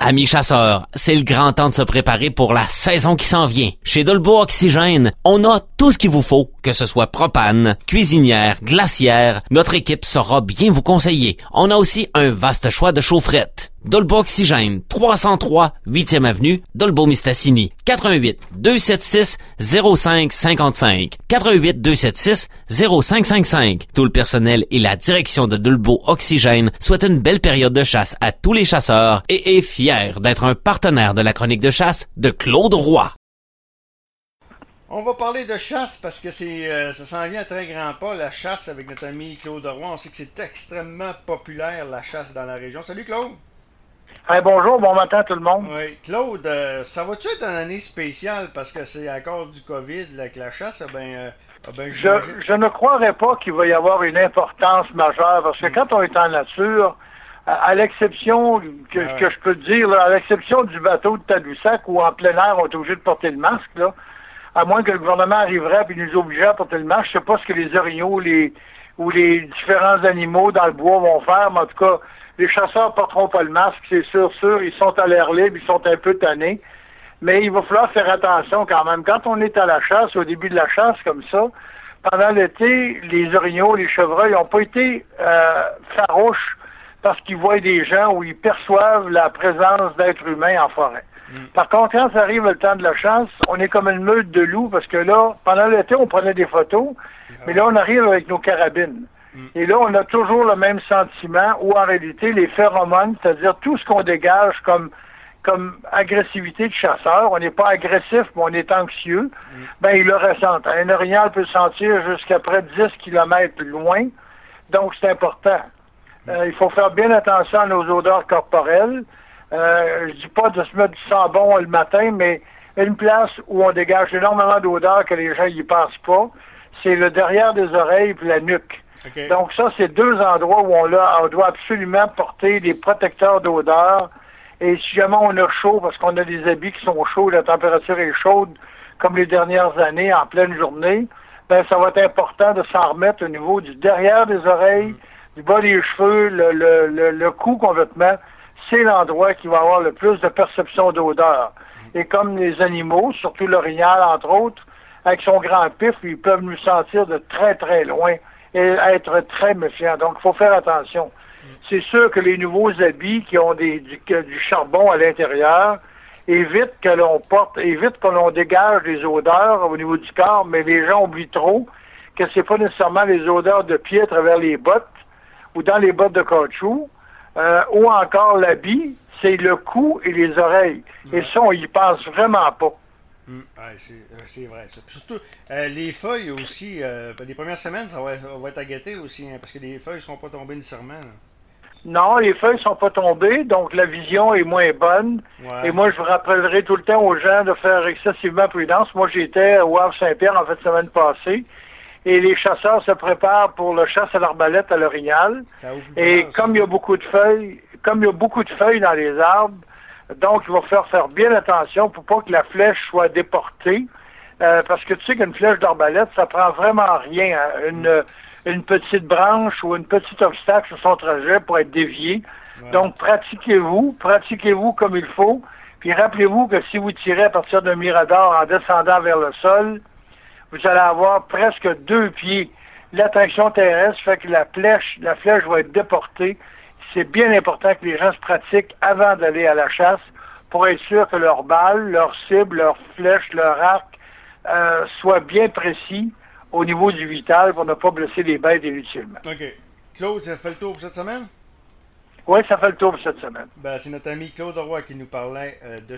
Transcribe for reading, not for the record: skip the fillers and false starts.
Amis chasseurs, c'est le grand temps de se préparer pour la saison qui s'en vient. Chez Dolbo Oxygène, on a tout ce qu'il vous faut, que ce soit propane, cuisinière, glacière. Notre équipe saura bien vous conseiller. On a aussi un vaste choix de chaufferettes. Dolbo Oxygène, 303 8e avenue, Dolbeau-Mistassini. 88 276 0555. 88 276 0555. Tout le personnel et la direction de Dolbo Oxygène souhaitent une belle période de chasse à tous les chasseurs et est fier d'être un partenaire de la chronique de chasse de Claude Roy. On va parler de chasse parce que ça s'en vient à très grand pas, la chasse avec notre ami Claude Roy. On sait que c'est extrêmement populaire, la chasse dans la région. Salut Claude! Hey, bonjour, bon matin tout le monde. Oui, Claude, ça va-tu être une année spéciale parce que c'est encore du COVID avec la chasse? Je ne croirais pas qu'il va y avoir une importance majeure parce que quand on est en nature, à l'exception que je peux te dire, là, à l'exception du bateau de Tadoussac où en plein air on est obligé de porter le masque, là, à moins que le gouvernement arriverait et nous obligerait à porter le masque, je sais pas ce que les orignaux ou les différents animaux dans le bois vont faire, mais en tout cas, les chasseurs porteront pas le masque, c'est sûr, ils sont à l'air libre, ils sont un peu tannés, mais il va falloir faire attention quand même. Quand on est à la chasse, au début de la chasse comme ça, pendant l'été, les orignaux, les chevreuils n'ont pas été farouches parce qu'ils voient des gens ou ils perçoivent la présence d'êtres humains en forêt. Par contre, quand ça arrive le temps de la chasse, on est comme une meute de loups parce que là, pendant l'été, on prenait des photos, mais là, on arrive avec nos carabines. Et là, on a toujours le même sentiment où, en réalité, les phéromones, c'est-à-dire tout ce qu'on dégage comme agressivité de chasseur, on n'est pas agressif, mais on est anxieux, ben, ils le ressentent. Un orignal peut le sentir jusqu'à près de 10 km loin, donc c'est important. Il faut faire bien attention à nos odeurs corporelles. Je dis pas de se mettre du savon le matin, mais une place où on dégage énormément d'odeurs que les gens y pensent pas, c'est le derrière des oreilles et la nuque. Okay. Donc ça, c'est deux endroits où on doit absolument porter des protecteurs d'odeur. Et si jamais on a chaud, parce qu'on a des habits qui sont chauds, la température est chaude, comme les dernières années, en pleine journée, ben ça va être important de s'en remettre au niveau du derrière des oreilles, du bas des cheveux, le cou complètement. C'est l'endroit qui va avoir le plus de perception d'odeur. Et comme les animaux, surtout l'orignal, entre autres, avec son grand pif, ils peuvent nous sentir de très, très loin et être très méfiants. Donc, il faut faire attention. C'est sûr que les nouveaux habits qui ont du charbon à l'intérieur évitent que l'on dégage les odeurs au niveau du corps, mais les gens oublient trop que c'est pas nécessairement les odeurs de pied à travers les bottes ou dans les bottes de caoutchouc, ou encore l'habit, c'est le cou et les oreilles. Et ça, on y pense vraiment pas. C'est vrai, ça. Puis surtout, les feuilles aussi, les premières semaines, on va être à guetter aussi, hein, parce que les feuilles ne sont pas tombées nécessairement. Là. Non, les feuilles sont pas tombées, donc la vision est moins bonne. Ouais. Et moi, je vous rappellerai tout le temps aux gens de faire excessivement prudence. Moi, j'étais au Havre-Saint-Pierre en fait semaine passée, et les chasseurs se préparent pour le chasse à l'arbalète à l'orignal. Et comme il y a beaucoup de feuilles, dans les arbres, donc il va falloir faire bien attention pour pas que la flèche soit déportée. Parce que tu sais qu'une flèche d'arbalète, ça prend vraiment rien. Hein, une petite branche ou une petite obstacle sur son trajet pour être dévié. Ouais. Donc pratiquez-vous comme il faut. Puis rappelez-vous que si vous tirez à partir d'un mirador en descendant vers le sol, vous allez avoir presque 2 pieds. L'attraction terrestre fait que la flèche va être déportée. C'est bien important que les gens se pratiquent avant d'aller à la chasse pour être sûr que leur balle, leur cible, leur flèche, leur arc soient bien précis au niveau du vital pour ne pas blesser les bêtes inutilement. OK. Claude, ça fait le tour pour cette semaine? Oui, ça fait le tour pour cette semaine. Ben, c'est notre ami Claude Roy qui nous parlait de